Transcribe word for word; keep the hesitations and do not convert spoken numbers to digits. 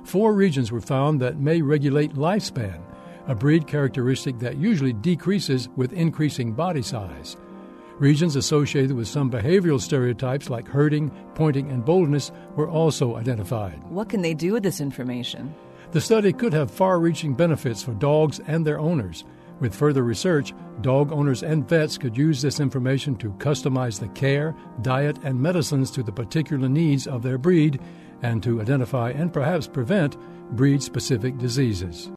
Four regions were found that may regulate lifespan, a breed characteristic that usually decreases with increasing body size. Regions associated with some behavioral stereotypes like herding, pointing, and boldness were also identified. What can they do with this information? The study could have far-reaching benefits for dogs and their owners. With further research, dog owners and vets could use this information to customize the care, diet, and medicines to the particular needs of their breed and to identify and perhaps prevent breed-specific diseases.